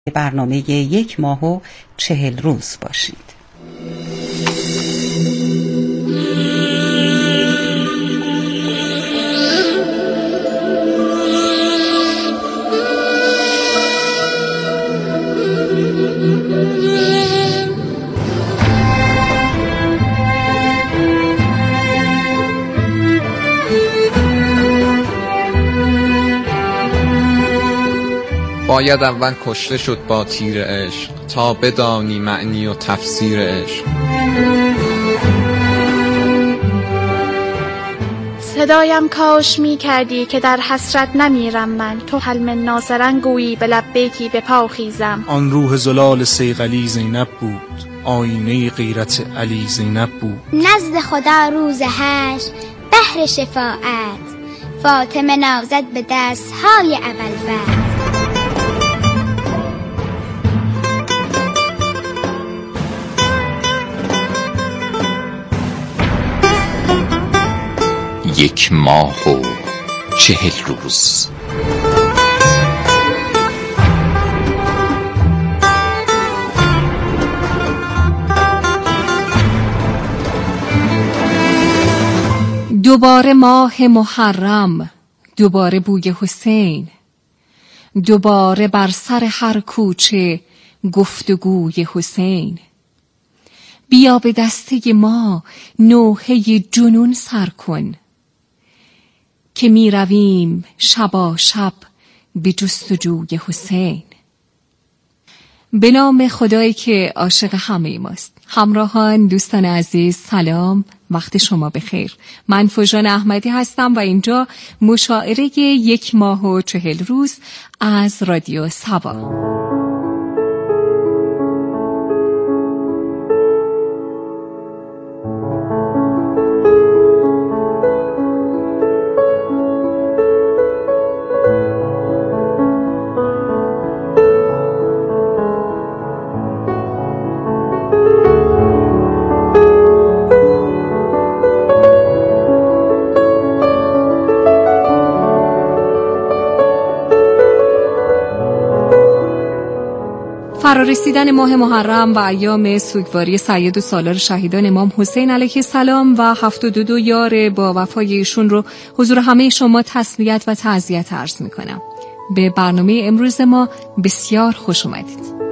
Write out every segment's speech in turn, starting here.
برنامه 1 ماه و 40 روز باشید. باید اول کشته شد با تیر عشق تا بدانی معنی و تفسیر عشق. صدایم کاش می کردی که در حسرت نمیرم من، تو حلم ناصرن گویی به لبیکی به پا خیزم. آن روح زلال صیقلی زینب بود، آینه غیرت علی زینب بود. نزد خدا روز حشر بهر شفاعت، فاطمه نازد به دستهای ابوالفضل. یک ماه و 40 روز. دوباره ماه محرم، دوباره بوی حسین، دوباره بر سر هر کوچه گفتگوی حسین. بیا به دسته ما نوحه جنون سر کن، که می رویم شبا شب به جستجوی حسین. به نام خدایی که عاشق همه ماست. همراهان، دوستان عزیز، سلام، وقت شما بخیر. من فوجان احمدی هستم و اینجا مشاعره 1 ماه و 40 روز از رادیو سبا. فرارسیدن ماه محرم و ایام سوگواری سید و سالار شهیدان امام حسین علیه السلام و 72 یار با وفای ایشون رو حضور همه شما تسلیت و تعزیت عرض میکنم. به برنامه امروز ما بسیار خوش اومدید.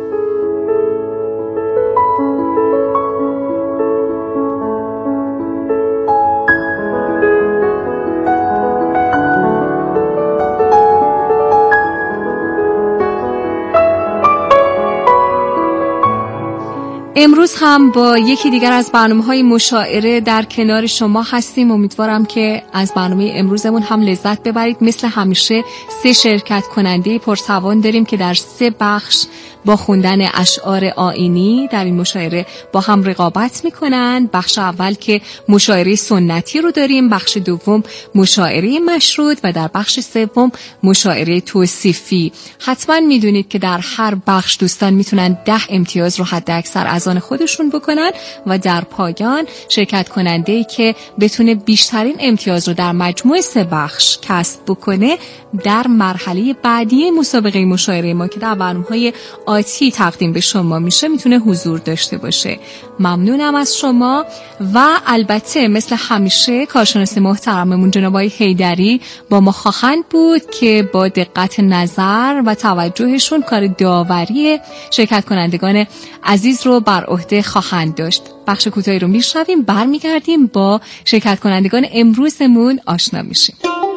امروز هم با یکی دیگر از برنامه‌های مشاعره در کنار شما هستیم. امیدوارم که از برنامه امروزمون هم لذت ببرید. مثل همیشه 3 شرکت کننده پرتوان داریم که در 3 بخش با خوندن اشعار آیینی در این مشاعره با هم رقابت میکنن. بخش اول که مشاعره سنتی رو داریم، بخش دوم مشاعره مشروط و در بخش سوم مشاعره توصیفی. حتما میدونید که در هر بخش دوستان میتونن 10 امتیاز رو حد اکثر از آن خودشون بکنن و در پایان شرکت کننده‌ای که بتونه بیشترین امتیاز رو در مجموع 3 بخش کسب بکنه در مرحله بعدی مسابقه مشاعره ما که در برنامه‌های آتی تقدیم به شما میشه میتونه حضور داشته باشه. ممنونم از شما و البته مثل همیشه کارشناس محترممون جناب آقای حیدری با ما خواهند بود که با دقت نظر و توجهشون کار داوری شرکت کنندگان عزیز رو بر عهده خواهند داشت. بخش کوتاهی رو میشنویم، برمیگردیم با شرکت کنندگان امروزمون آشنا میشیم.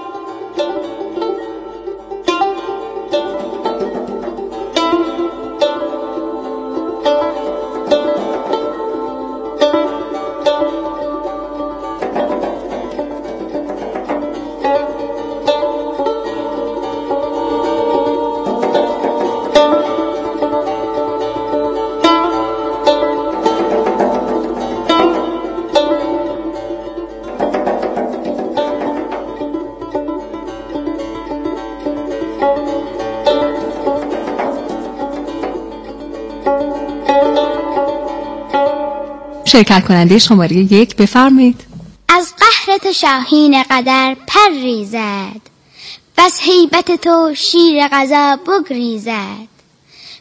شرکت کننده شماره 1 بفرمایید. از قهر تو شاهین قدر پر ریزد، بس هیبت تو شیر قضا بگریزد.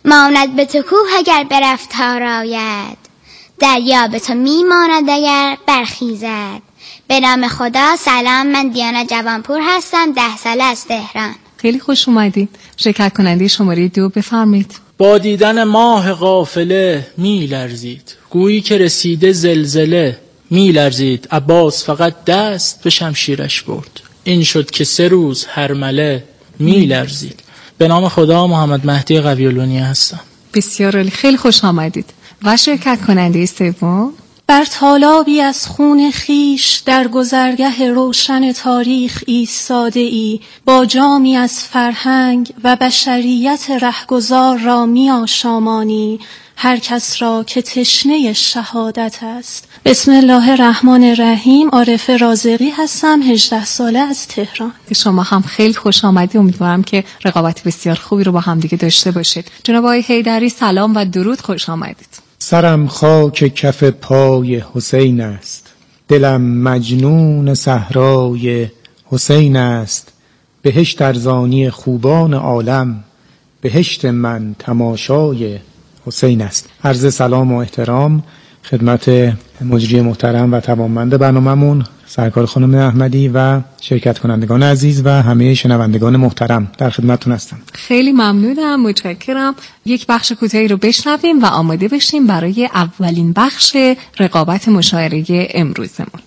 ماند به تو کوه اگر به رفتار آید، دریا به تو میماند اگر برخیزد. به نام خدا. سلام، من دیانا جوانپور هستم، 10 ساله از تهران. خیلی خوش اومدید. شرکت کننده شماره 2 بفرمایید. با دیدن ماه قافله می لرزید، گویی که رسیده زلزله. می لرزید عباس فقط دست به شمشیرش برد، این شد که 3 روز هرمله می لرزید. به نام خدا. محمد مهدی قوی‌اللونیه هستم. بسیار عالی، خیلی خوش آمدید. و شرکت کننده سوم؟ بر تالابی از خون خیش در گذرگه روشن تاریخ ایستاده ای، با جامی از فرهنگ و بشریت رهگذار را می آشامانی، هر کس را که تشنه شهادت است. بسم الله الرحمن الرحیم. عارفه رازقی هستم، 18 ساله از تهران. شما هم خیلی خوش آمدید. امیدوارم که رقابت بسیار خوبی رو با هم دیگه داشته باشید. جناب آقای حیدری سلام و درود، خوش آمدید. سرم خاک کف پای حسین است، دلم مجنون صحرای حسین است. بهشت ارزانی خوبان عالم، بهشت من تماشای حسین است. عرض سلام و احترام خدمت مجری محترم و توانمند برنامه‌مون سرکار خانم احمدی و شرکت کنندگان عزیز و همه شنوندگان محترم، در خدمتتون هستم. خیلی ممنونم، متشکرم. یک بخش کوتاهی رو بشنویم و آماده بشیم برای اولین بخش رقابت مشاعره امروزمون.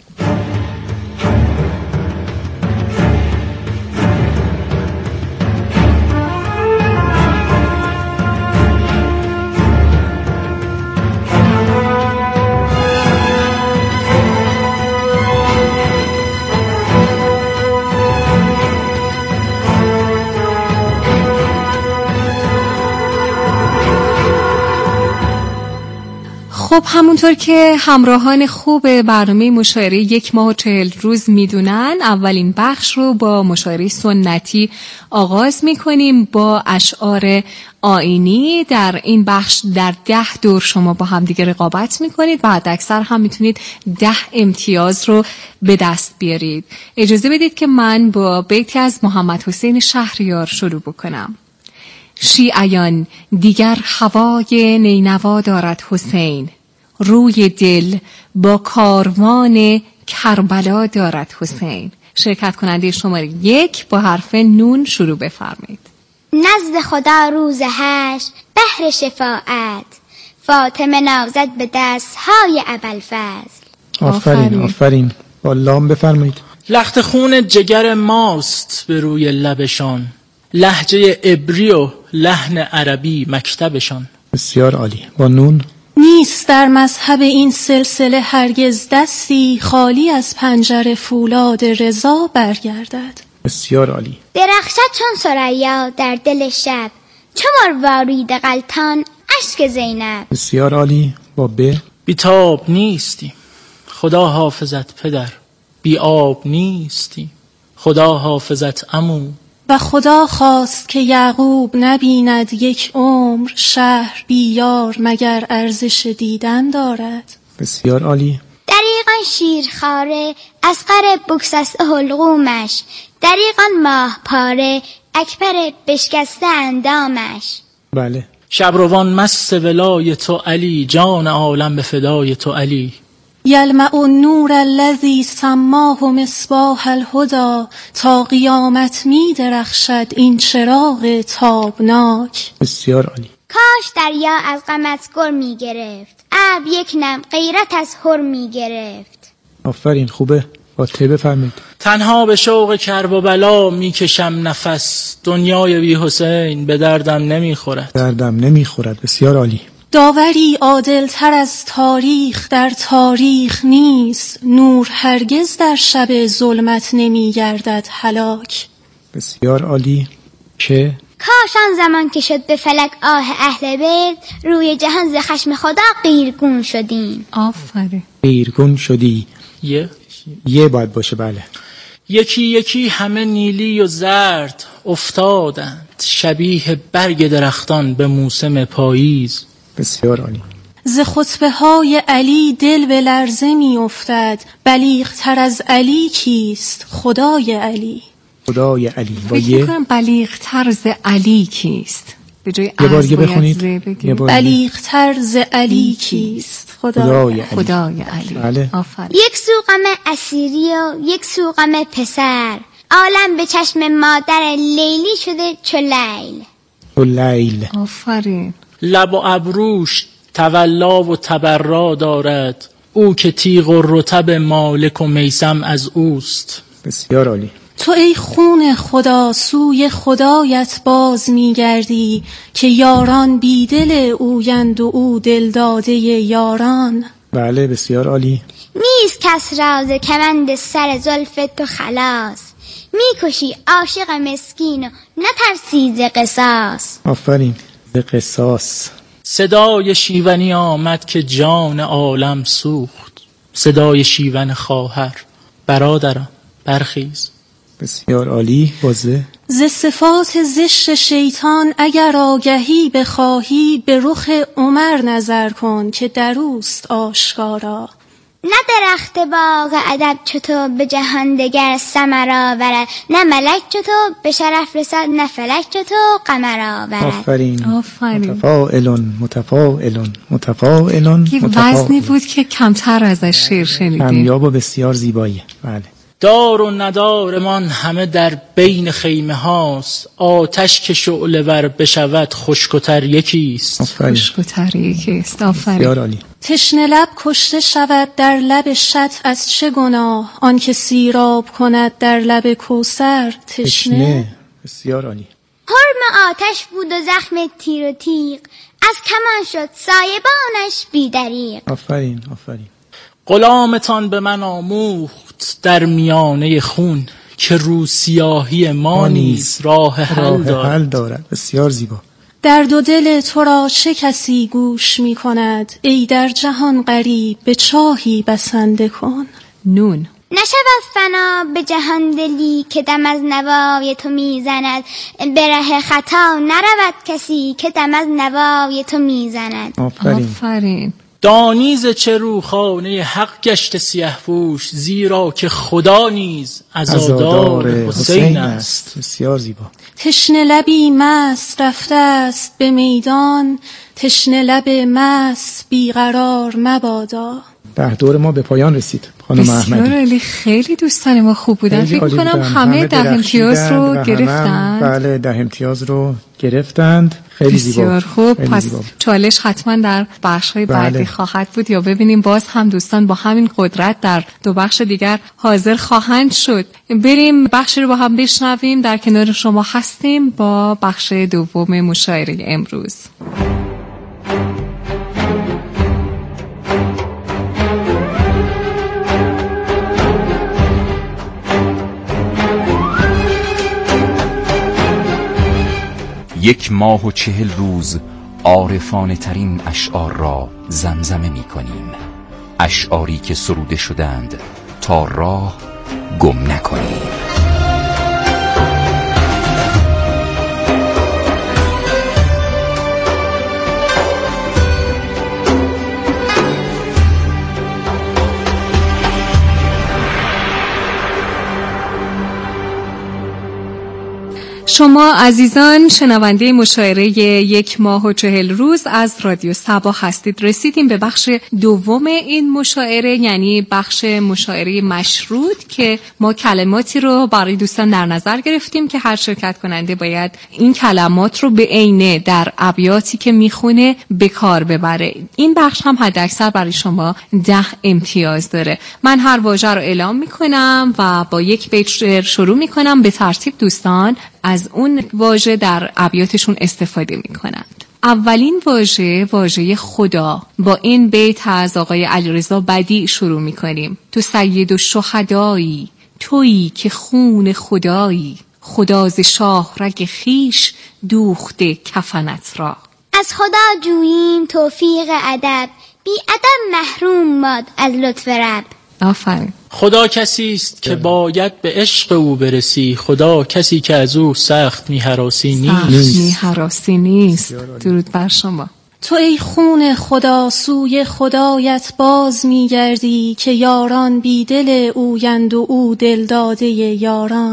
خب همونطور که همراهان خوب برنامه مشاعره 1 ماه و 40 روز میدونن، اولین بخش رو با مشاعره سنتی آغاز میکنیم با اشعار آیینی. در این بخش در 10 دور شما با هم دیگه رقابت میکنید و حد اکثر هم میتونید 10 امتیاز رو به دست بیارید. اجازه بدید که من با بیتی از محمد حسین شهریار شروع بکنم. شیعیان دیگر هوای نینوا دارد حسین، روی دل با کاروان کربلا دارد حسین. شرکت کننده شماره 1 با حرف نون شروع بفرمایید. نزد خدا روز حشر بهر شفاعت، فاطمه نازد به دستهای ابوالفضل. آفرین. با لام بفرمایید. لخت خون جگر ماست به روی لبشان، لهجه عبری و لحن عربی مکتبشان. بسیار عالی. با نون. نیست در مذهب این سلسله هرگز دستی، خالی از پنجره فولاد رضا برگردد. بسیار عالی. درخشد چون ثریا در دل شب، چو مروارید غلطان اشک زینب. بسیار عالی. با ب. بیتاب نیستی خدا حافظت پدر، بی آب نیستی خدا حافظت عمو. و خدا خواست که یعقوب نبیند یک عمر، شهر بی یار مگر ارزش دیدن دارد. بسیار عالی. دریغان شیرخواره اصغر بگسسته حلقومش، دریغان ماه پاره اکبر بشکسته اندامش. بله. شبروان مست ولای تو علی، جان عالم به فدای تو علی. یلمع النور الذی سماه مصباح الهدی، تا قیامت می درخشد این چراغ تابناک. بسیار عالی. کاش دریا از غمت گر می گرفت، ابر یک نم غیرت از هر می گرفت. آفرین، خوبه. با ت بفرمایید. تنها به شوق کرب و بلا می کشم نفس، دنیای بی حسین به دردم نمی خورد. دردم نمی خورد. بسیار عالی. داوری عادل تر از تاریخ در تاریخ نیست، نور هرگز در شب ظلمت نمی گردد هلاک. بسیار عالی. که کاش آن زمان که شد به فلک آه اهل بیت، روی جهان ز خشم خدا قیرگون شدیم. آفرین. قیرگون شدی. یه باید باشه. بله. یکی یکی همه نیلی و زرد افتادند، شبیه برگ درختان به موسم پاییز. بسیار عالی. ز خطبه های علی دل به لرزه می افتد، بلیغ تر از علی کیست خدای علی. خدای علی. با فکر یه می‌کنم بلیغ تر از علی کیست. به جای یه بار از دیگه باید بخونید. ز یه بگیم. بار دیگه. بلیغ‌تر ز علی کیست؟ خدای علی. خدای علی. بله. آفرین. یک سو غم اسیری و یک سو غم پسر، عالم به چشم مادر لیلی شده چو لیل. و لیل. آفرین. لب و ابروش تولا و تبرا دارد، او که تیغ و رطب مالک و میسم از اوست. بسیار عالی. تو ای خون خدا سوی خدایت باز میگردی، که یاران بیدل اویند و او دلداده یاران. بله بسیار عالی. نیست کس راز کمند سر زلف تو خلاص، میکشی عاشق مسکین و نترسی ز قصاص. آفرین. به قصاص. صدای شیونی آمد که جان عالم سوخت، صدای شیون خواهر برادرم برخیز. بسیار عالی. بازه. ز صفات زشت شیطان اگر آگهی بخواهی، به رخ عمر نظر کن که دروست آشکارا. نه درخت باغ ادب چطور به جهان دگر ثمر آورد، نه ملک چطور به شرف رسد، نه فلک چطور قمر آورد. آفرین. آفرین. متفاعلون متفاعلون متفاعلون یه وزنی بود که کمتر ازش شعر شنیدیم. کمیاب و بسیار زیباییه. بله. دار و ندارمان همه در بین خیمه هاست، آتش که شعله ور بشود خشک و تر یکیست. آفرین. خشک و تر یکیست. آفرین. بسیار عالی. تشنه لب کشته شود در لب شط از چه گناه، آن که سیراب کند در لب کوثر تشنه. بسیار عالی. حرم آتش بود و زخم تیر و تیغ، از کمان شد سایبانش بی دریغ. آفرین. آفرین. غلامتان به من آموخت در میانه خون، که رو سیاهی ما نیز راه حل دارد. بسیار زیبا. در دو دل تو را چه کسی گوش می کند، ای در جهان غریب به چاهی بسنده کن. نون. نشود فنا به جهان دلی که دم از نوای تو میزند، به ره خطا نرود کسی که دم از نوای تو میزند. آفرین. دانیز چه روخانه حق گشت سیه پوش، زیرا که خدا نیز عزادار حسین است. بسیار زیبا. تشنه لبی مست رفته است به میدان، تشنه لب مست بیقرار مبادا. ده دور ما به پایان رسید خانم احمدی. بسیار عالی. خیلی دوستان ما خوب بودن. فکر کنم همه 10 امتیاز رو گرفتن. بله 10 امتیاز رو گرفتند. خیلی زیبا. بسیار خوب. پس چالش حتما در بخش‌های بعدی خواهد بود، یا ببینیم باز هم دوستان با همین قدرت در 2 بخش دیگر حاضر خواهند شد. بریم بخشی رو با هم بشنویم. در کنار شما هستیم با بخش دوم مشاعره امروز. یک ماه و 40 روز عارفانه ترین اشعار را زمزمه می کنیم، اشعاری که سروده شدند تا راه گم نکنیم. شما عزیزان شنونده مشاعره 1 ماه و 40 روز از رادیو صبا هستید. رسیدیم به بخش دوم این مشاعره، یعنی بخش مشاعره مشروط، که ما کلماتی رو برای دوستان در نظر گرفتیم که هر شرکت کننده باید این کلمات رو به عینه در ابیاتی که میخونه به کار ببره. این بخش هم حداکثر برای شما 10 امتیاز داره. من هر واژه رو اعلام میکنم و با یک بیت شروع میکنم. به ترتیب دوستان از اون واژه در ابیاتشون استفاده میکنند. اولین واژه خدا. با این بیت از آقای علیرضا بدیع شروع میکنیم. تو سید و شهدایی، تویی که خون خدایی، خدا ز شاه رگ خیش دوخته کفنت را. از خدا جوییم توفیق ادب، بی ادب محروم باد از لطف رب. آفرین. خدا کسی است که باید به عشق او برسی، خدا کسی که از او سخت میهراسی نیست. درود بر شما. تو ای خون خدا سوی خدایت باز میگردی، که یاران بیدل اویند و او دلداده یاران.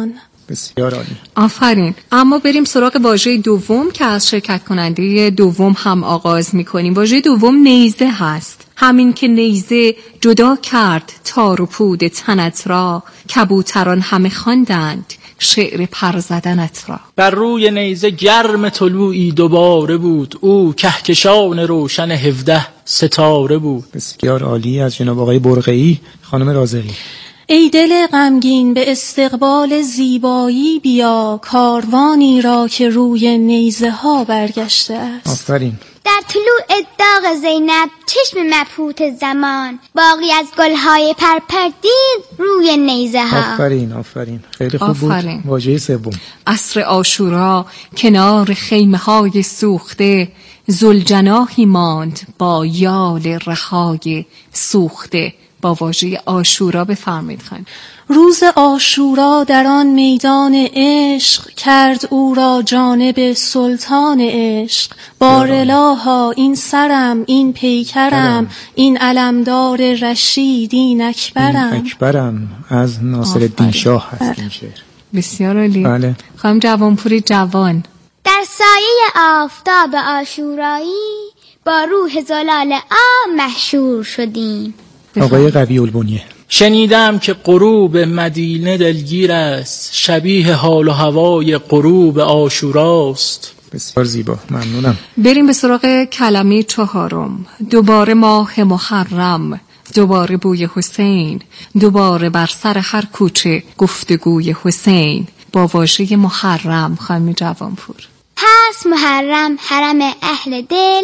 بسیار عالی. آفرین. اما بریم سراغ واژه دوم که از شرکت کننده دوم هم آغاز میکنیم. واژه دوم نیزه هست. همین که نیزه جدا کرد تار و پود تنت را، کبوتران همه خواندند شعر پر زدنت را. بر روی نیزه گرم طلوعی دوباره بود، او کهکشان روشن 17 ستاره بود. بسیار عالی. از جناب آقای برقعی. خانم رازقی. ای دل غمگین به استقبال زیبایی بیا، کاروانی را که روی نیزه ها برگشته است. آفرین. در طلوع داغ زینب چشم مبهوت زمان، باقی از گلهای پرپردید روی نیزه ها. آفرین آفرین. خیلی خوب آفرین. بود. واژه سوم. عصر عاشورا کنار خیمه های سوخته، ذوالجناحی ماند با یال رهای سوخته. با واژه عاشورا بفرمایید خانم. روز عاشورا در آن میدان عشق، کرد او را جانب سلطان عشق. بارالها این سرم این پیکرم، این علمدار رشید این اکبرم. این اکبرم از ناصرالدین شاه هست این شعر. بسیار عالی. بله. خانم جوانپوری جوان. در سایه آفتاب عاشورایی، با روح زلال محشور شدیم. آقای قوی البنیه. شنیدم که غروب مدینه دلگیر است، شبیه حال و هوای غروب عاشوراست. بسیار زیبا. ممنونم. بریم به سراغ کلمه چهارم. دوباره ماه محرم، دوباره بوی حسین، دوباره بر سر هر کوچه گفتگوی حسین. با واژه محرم خانم جوانپور. هست محرم حرم اهل دل،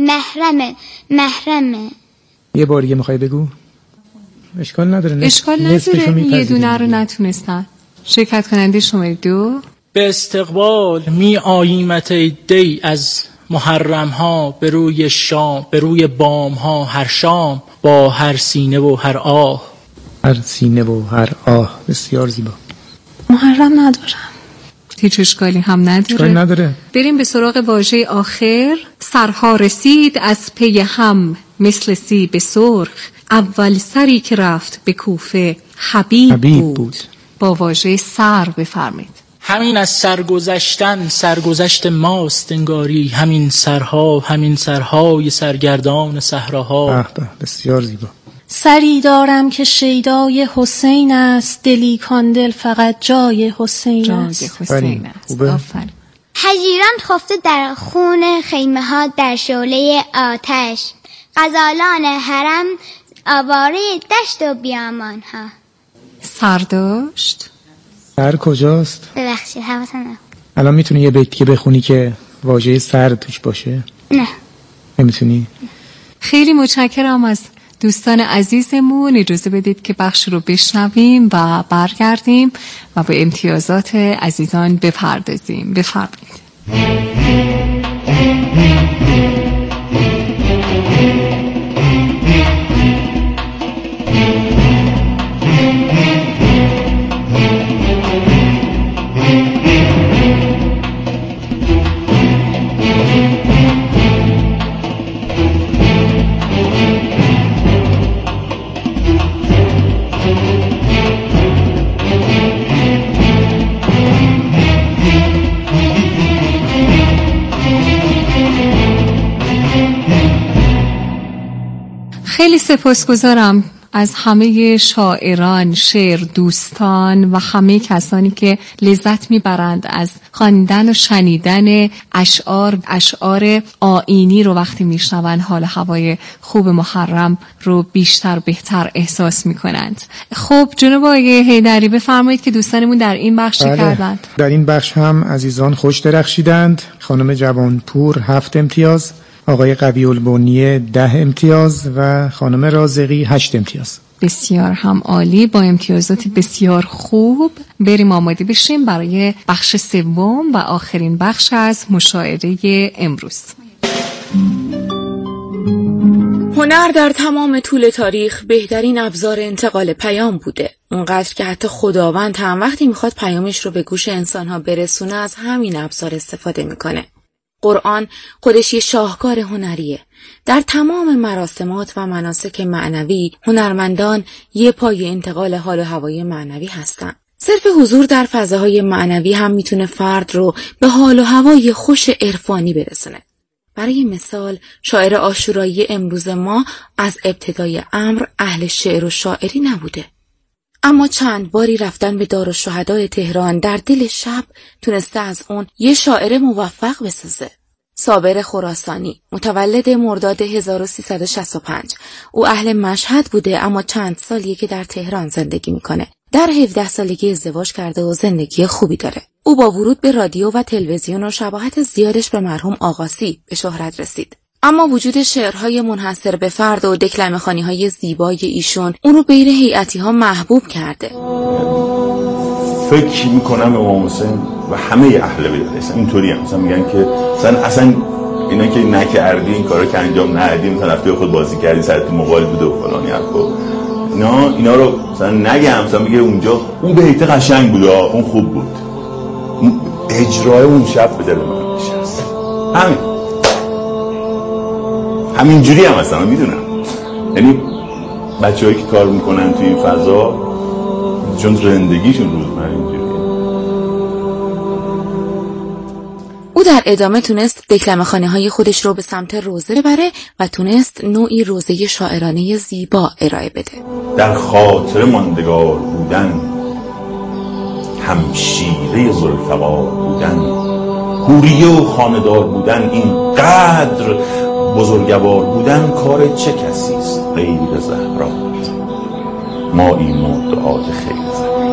محرمه. یه بار دیگه میخوای بگو؟ اشکال نداره. اشکال نداره. یه دونه رو نتونستن. شرکت کننده شماره 2. به استقبال می آییمت ای دی از محرم ها، به روی شام، به روی بام ها هر شام، با هر سینه و هر آه. هر سینه و هر آه. بسیار زیبا. محرم ندارم. هیچ اشکالی هم نداره. اشکال نداره. بریم به سراغ واژه آخر. سرها رسید از پی هم مثل سیب سرخ، اول سری که رفت به کوفه حبیب بود. با واژه سر بفرمید. همین از سرگذشتن سرگذشت ماست انگاری، همین سرهای سرگردان صحراها. بسیار زیبا. سری دارم که شیدای حسین است، دلی کان دل فقط جای حسین است. حسین است. آفرین. حجیران خفته در خون خیمه ها در شعله آتش، غزالان حرم آواره دشت و بیامان ها. سرداشت. سر کجاست؟ ببخشید حواسم نبود. الان میتونی یه بیت که بخونی که واژه سر توش باشه؟ نه. نمیتونی؟ خیلی متشکرم از دوستان عزیزمون. اجازه بدید که بخش رو بشنویم و برگردیم و به امتیازات عزیزان بپردازیم. بفرمایید. خیلی سپاسگزارم از همه شاعران، شعر دوستان و همه کسانی که لذت میبرند از خواندن و شنیدن اشعار آیینی رو وقتی میشنون حال هوای خوب محرم رو بیشتر بهتر احساس میکنند. خب جناب آقای حیدری بفرمایید که دوستانمون در این بخش چه کردند؟ در این بخش هم عزیزان خوش درخشیدند. خانم جوانپور 7 امتیاز، آقای قوی البنیه 10 امتیاز و خانم رازقی 8 امتیاز. بسیار هم عالی، با امتیازات بسیار خوب. بریم آماده بشیم برای بخش سوم و آخرین بخش از مشاعره امروز. هنر در تمام طول تاریخ بهترین ابزار انتقال پیام بوده، اونقدر که حتی خداوند هم وقتی میخواد پیامش رو به گوش انسانها برسونه از همین ابزار استفاده میکنه. قرآن خودش یه شاهکار هنریه. در تمام مراسمات و مناسک معنوی هنرمندان یه پای انتقال حال و هوای معنوی هستن. صرف حضور در فضاهای معنوی هم میتونه فرد رو به حال و هوای خوش عرفانی برسونه. برای مثال شاعر عاشورایی امروز ما از ابتدای امر اهل شعر و شاعری نبوده، اما چند باری رفتن به دارالشهداء تهران در دل شب تونسته از اون یه شاعر موفق بسازه. صابر خراسانی متولد مرداد 1365. او اهل مشهد بوده اما چند سالیه که در تهران زندگی میکنه. در 17 سالگی ازدواج کرده و زندگی خوبی داره. او با ورود به رادیو و تلویزیون و شباهت زیادش به مرحوم آقاسی به شهرت رسید. اما وجود شعرهای منحصر به فرد و دکلمه‌خوانی‌های زیبای ایشون اون رو بین هیئتی‌ها محبوب کرده. فکر میکنم امام حسین و همه اهل بیت اینطوری هم مثلا میگن که اصلا اینا که نکردی این کارا که انجام ندادی، مثلا رفتی خود بازی کردی سرت موبایل بوده و فلانی حرفا، اینا رو مثلا نگم، مثلا میگه اونجا اون بیت قشنگ بود، اون خوب بود، اجرای اون شب به دل من نشست. همینجوری هم مثلا میدونم، یعنی بچه‌هایی که کار میکنن توی این فضا چون زندگیشون روزمره اینجوریه. او در ادامه تونست دکلمه‌خوانی‌های خودش رو به سمت روزه ببره و تونست نوعی روزه شاعرانه زیبا ارائه بده. در خاطر ماندگار بودن، همشیره ذوالفقار بودن، حوریه و خانه‌دار بودن، این قدر بزرگوار بودن کار چه کسی است غیر زهرا؟ ما این مدعات خیلی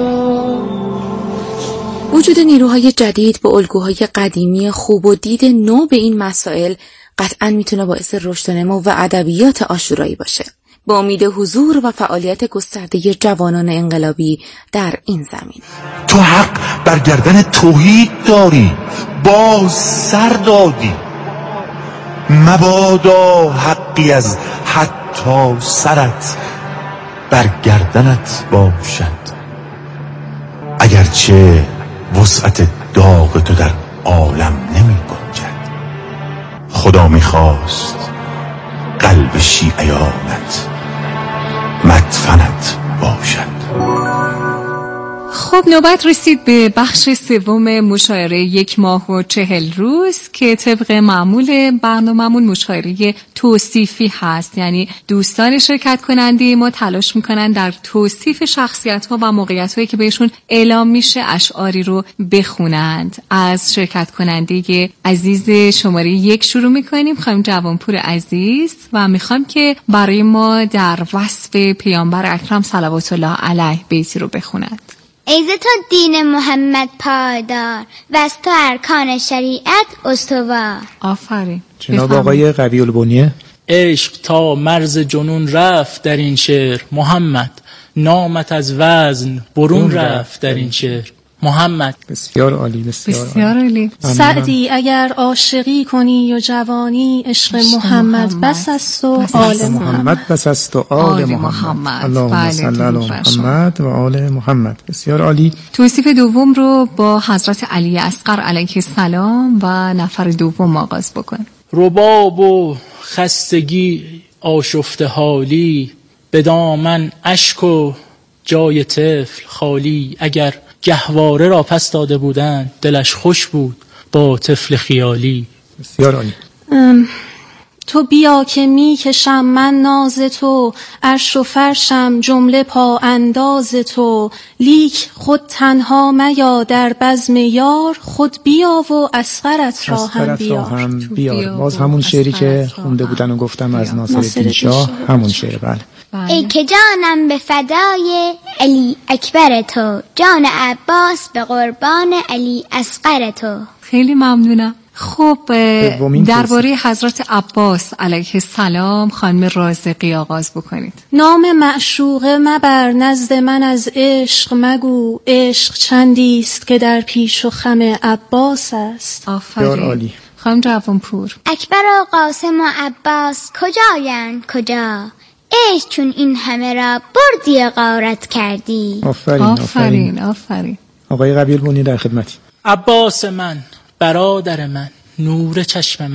وجود نیروهای جدید با الگوهای قدیمی خوب و دید نو به این مسائل قطعاً میتونه باعث رشد و نمو و ادبیات عاشورایی باشه، با امید حضور و فعالیت گسترده جوانان انقلابی در این زمینه. تو حق بر گردن توحید داری، باز سر دادی، مبادا حقی از حتی سرت بر گردنت باشد، اگرچه وسعت داغ تو در عالم نمی گنجد. خدا میخواست قلب شیعیانت مدفنت باشد. خب نوبت رسید به بخش سوم مشاعره 1 ماه و 40 روز که طبق معمول برنامه‌مون مشاعره توصیفی هست، یعنی دوستان شرکت کننده ما تلاش میکنن در توصیف شخصیت‌ها و موقعیت‌هایی که بهشون اعلام میشه اشعاری رو بخونند. از شرکت کننده عزیز شماره 1 شروع میکنیم، خانم جوانپور عزیز، و میخوام که برای ما در وصف پیامبر اکرم صلوات الله علیه بیتی رو بخونند. ای ز تو دین محمد پایدار و از تو ارکان شریعت استوار. آفرین. جناب آقای قوی البنیه. عشق تا مرز جنون رفت در این شعر، محمد نامت از وزن برون رفت در این شعر، محمد. بسیار عالی، بسیار عالی. سعدی اگر عاشقی کنی و جوانی، عشق محمد بس است و آل محمد بس است و آل محمد. اللهم صل علی محمد و آل محمد. بسیار عالی. توصیف دوم رو با حضرت علی اصغر علیه السلام و نفر دوم آغاز بکن. رباب و خستگی آشفته حالی، به دامن اشک و جای طفل خالی، اگر گهواره را پس داده بودند دلش خوش بود با طفل خیالی. بسیار عالی. تو بیا که می کشم من ناز تو، عرش و فرشم جمله پا انداز تو، لیک خود تنها میا در بزم یار، خود بیا و اصغرت را هم بیار. باز همون شعری که خونده بودن و گفتم از ناصرالدین شاه، همون شعر. بله. ای که جانم به فدای علی اکبر تو، جان عباس به قربان علی اصغر تو. خیلی ممنونم. خب درباره حضرت عباس علیه السلام خانم رازقی آغاز بکنید. نام معشوقه مبر نزد من از عشق مگو، عشق چندیست که در پیش و خم عباس است. آفرین. خانم جوانپور. اکبر و قاسم و عباس کجایند کجا، عشق چون این همه را بردی غارت کردی. آفرین. آقای قوی البنی در خدمتی. عباس من، برادر من، نور چشم من،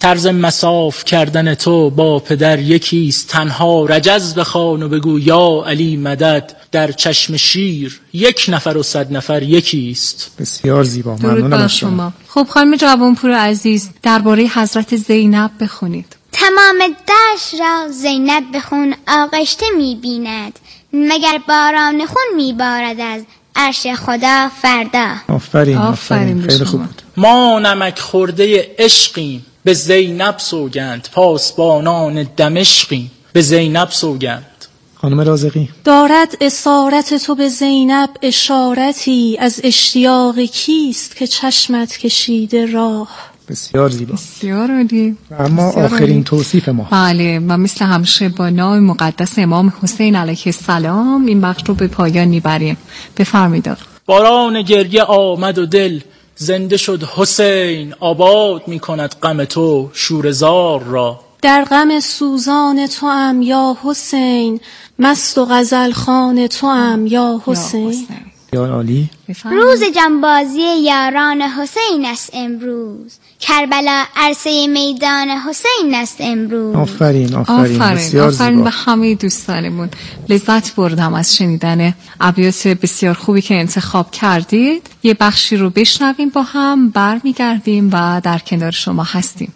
طرز مصاف کردن تو با پدر یکیست، تنها رجز بخوان و بگو یا علی مدد، در چشم شیر 1 نفر و 100 نفر یکیست. بسیار زیبا، درود بر شما. خب خانم جوانپور عزیز، درباره حضرت زینب بخونید. تمام دشت را زینب بخون آغشته می‌بیند، مگر باران خون میبارد از عرش خدا فردا. آفرین خیلی خوب بود. ما نمک خورده عشقیم، به زینب سوگند، پاسبانان دمشقیم، به زینب سوگند. خانم رازقی. دارد اسارت تو به زینب اشارتی، از اشتیاق کیست که چشمت کشیده راه. بسیار زیبا، بسیار عالی. اما آخرین توصیف ما. بله، و مثل همیشه با نام مقدس امام حسین علیه السلام این بخش رو به پایان میبریم. بفرمایید. باران گریه آمد و دل زنده شد حسین، آباد میکند غم تو شورزار را. در غم سوزان تو ام یا حسین، مست و غزل خوان تو ام یا حسین. یا عالی. روز جنبازی یاران حسین است امروز، کربلا عرصه میدان حسین است امروز. آفرین به همه دوستانمون. لذت بردم از شنیدن ابیات بسیار خوبی که انتخاب کردید. یه بخشی رو بشنویم، با هم برمیگردیم و در کنار شما هستیم.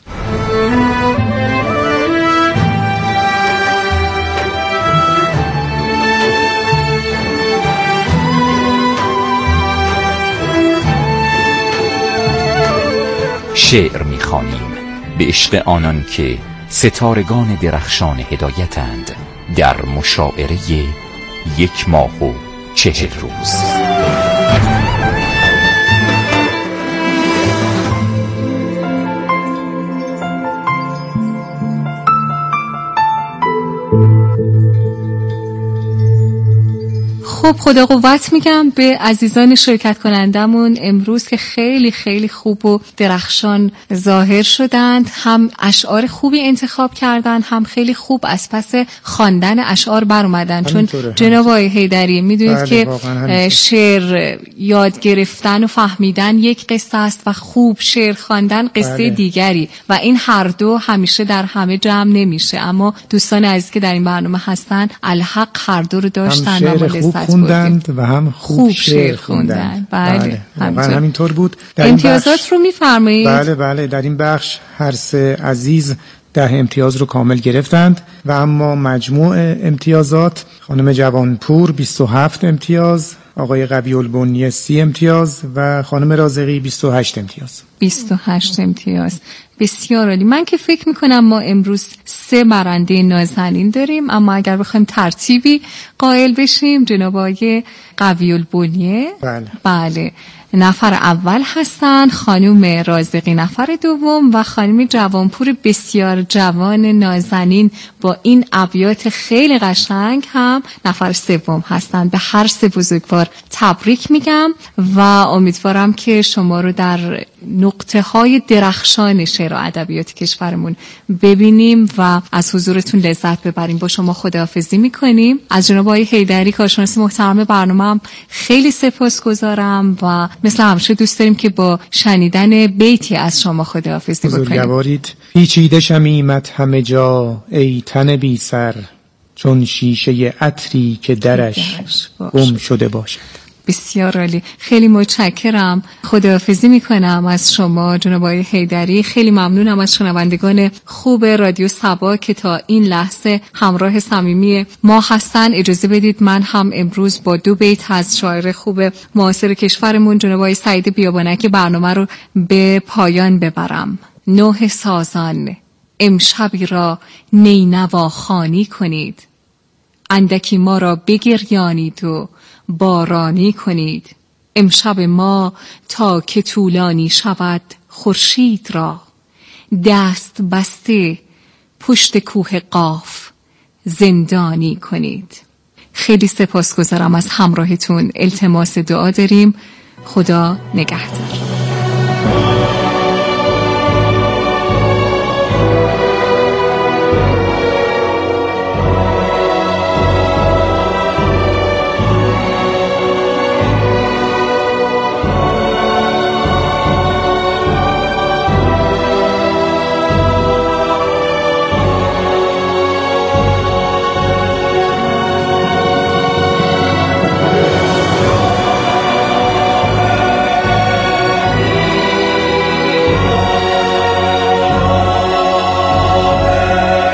شعر می‌خوانیم به عشق آنان که ستارگان درخشان هدایتند، در مشاعره 1 ماه و 40 روز. خب خدا قوت میگم به عزیزان شرکت کنندمون امروز که خیلی خیلی خوب و درخشان ظاهر شدند، هم اشعار خوبی انتخاب کردن، هم خیلی خوب از پس خواندن اشعار بر اومدن. چون جناب آقای حیدری میدونید که شعر یاد گرفتن و فهمیدن یک قصه است و خوب شعر خواندن قصه دیگری و این هر دو همیشه در همه جمع نمیشه. اما دوستان عزیز که در این برنامه هستن الحق هر دو رو داشتن و لذت خوندند و هم خوب شعر خوندند. بله همینطور بود. امتیازات رو میفرمایید؟ بله در این بخش هر 3 عزیز 10 امتیاز رو کامل گرفتند و اما مجموع امتیازات خانم جوانپور 27 امتیاز، آقای قوی‌البنیه 30 امتیاز و خانم رازقی 28 امتیاز. 28 امتیاز. بسیار عالی. من که فکر میکنم ما امروز 3 برنده نازنین داریم، اما اگر بخوایم ترتیبی قائل بشیم، جناب آقای قوی‌البنیه بله نفر اول هستن، خانم رازقی نفر دوم و خانم جوانپور بسیار جوان نازنین با این ابیات خیلی قشنگ هم نفر سوم هستن. به هر 3 بزرگوار تبریک میگم و امیدوارم که شما رو در نقطه های درخشان شعر و ادبیات کشورمون ببینیم و از حضورتون لذت ببریم. با شما خداحافظی میکنیم. از جناب آقای حیدری کارشناس محترم برنامه‌ام خیلی سپاسگزارم و مثل همیشه دوست داریم که با شنیدن بیتی از شما خداحافظی بکنیم. بزرگوارید. پیچیده شمیمت همه جا ای تن بی سر، چون شیشه عطری که درش گم شده باشد. بسیار عالی. خیلی متشکرم. خداحافظی میکنم از شما جناب آقای حیدری. خیلی ممنونم از شنوندگان خوب رادیو صبا که تا این لحظه همراه صمیمی ما هستن. اجازه بدید من هم امروز با 2 بیت از شاعر خوب معاصر کشورمون جناب آقای سعید بیابانکی برنامه رو به پایان ببرم. نوح سازان امشبی را نینوا خوانی کنید، اندکی ما را بگریانید و بارانی کنید. امشب ما تا که طولانی شود خورشید را، دست بسته پشت کوه قاف زندانی کنید. خیلی سپاسگزارم از همراهتون. التماس دعا داریم. خدا نگهدار.